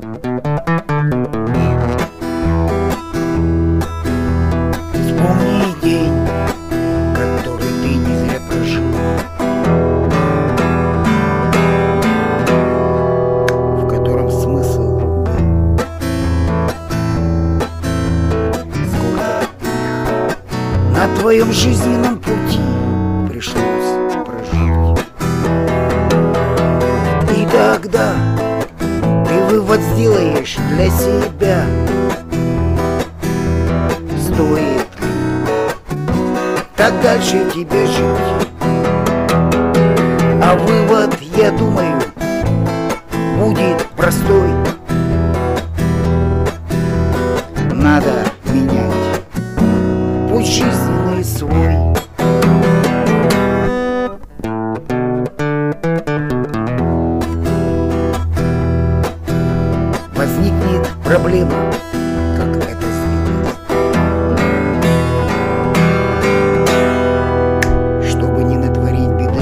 Вспомни день, который ты не зря прожил, в котором смысл был. Сколько их на твоем жизненном пути пришлось прожить. И тогда ты вывод сделаешь для себя: стоит так дальше тебе жить. А вывод, я думаю, будет простой: надо менять путь жизненный свой. Возникнет проблема, как это сделать, чтобы не натворить беды.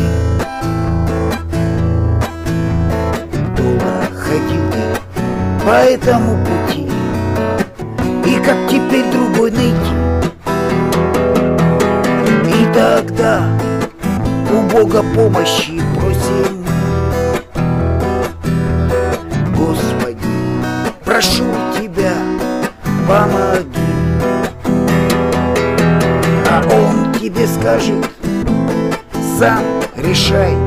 Долго ходил ты по этому пути, и как теперь другой найти? И тогда у Бога помощи просим мы: Господи, прошу тебя, помоги. А Он тебе скажет: сам решай.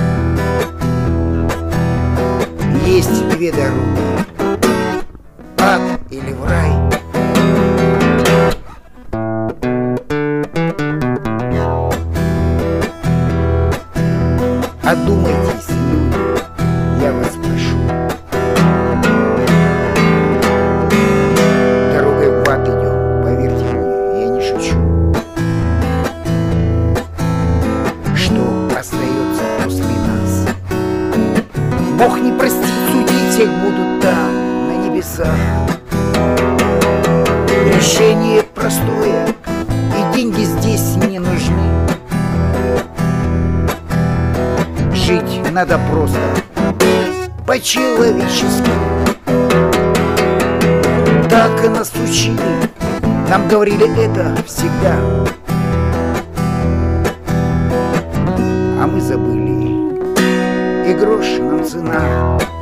Есть две дороги: ад или в рай. Одумайтесь, люди, я вас прошу. Дорогой в ад идем, поверьте мне, я не шучу. Что остается после нас? Бог не простит, судить всех будут там, на небесах. Решение простое, и деньги здесь не нужны. Жить надо просто, по-человечески. Так и нас учили, нам говорили это всегда. А мы забыли, и грош нам цена.